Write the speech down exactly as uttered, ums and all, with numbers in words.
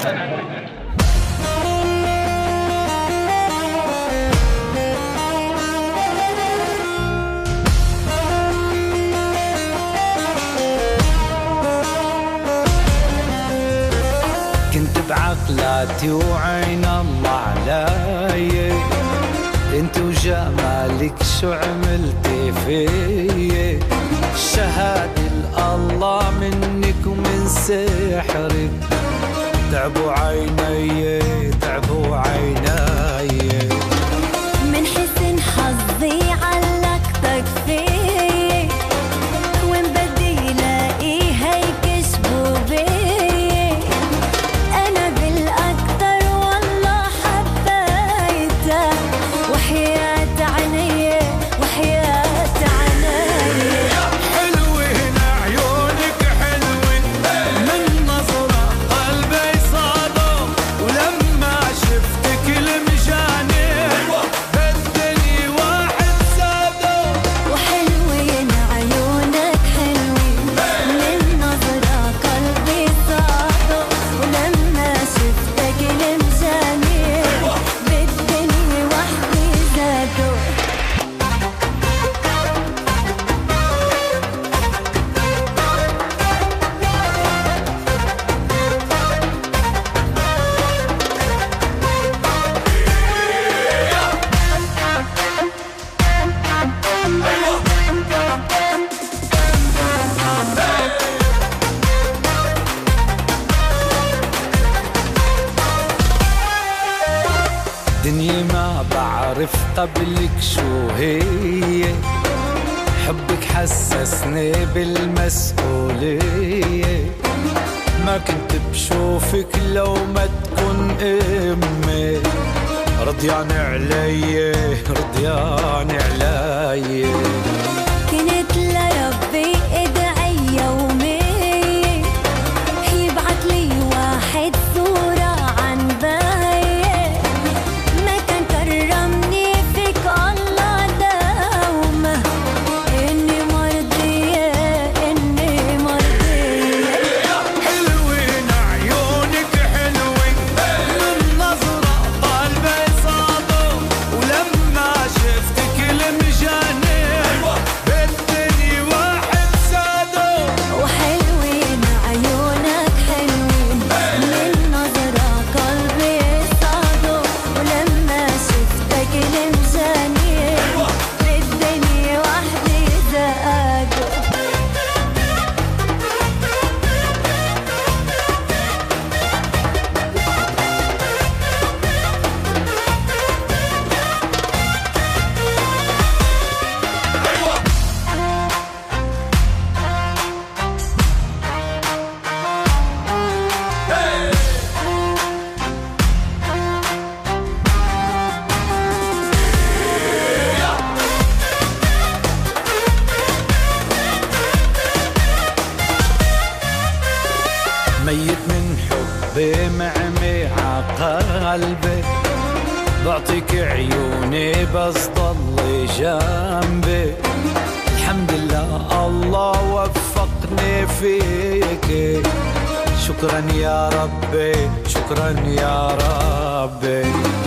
كنت بعقلاتي وعين الله علي، انت وجمالك شو عملتي فيي. الشهادة الله منك ومن سحرك، تعبوا عيني تعبوا عيني. من حسن حظي علقتك فيي، وين بدي لاقيها يكشفوا بيي. انا بالاكتر والله حبيتك، وحياة عيني وحياة عيني. حلوين عيونك حلوين، من نظرة قلبي صادوا، ولما شفتك لمجاني بدني واحد سادوا. وحلوين عيونك حلوين، من نظرة قلبي صادوا، ولما شفتك لمجاني بدني وحدي زادوا. دنيا ما بعرف قبلك شو هي، حبك حسسني بالمسؤولية. ما كنت بشوفك لو ما تكون امي، رضيان علي رضيان علي. كنت لربي ادعي يومي يبعت لي واحد صورة عن باي، ما كان كرمني فيك الله دومه. اني مرضية اني مرضية. حلوين عيونك حلوين، من نظرة قلبي صادوا، ولما شفتك لمجاني بدني واحد سادوا. وحلوين عيونك حلوين، من نظرة قلبي صادوا، ولما شفتك لمجاني بدني وحدي زادوا. ميت من حبي معمي عقلبي، بعطيك عيوني بس ضلي جنبي. الحمد لله الله وفقني فيك، شكرا يا ربي شكرا يا ربي.